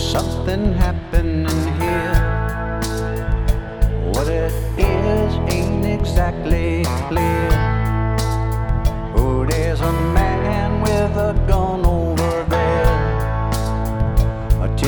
something happening here. What it is ain't exactly clear.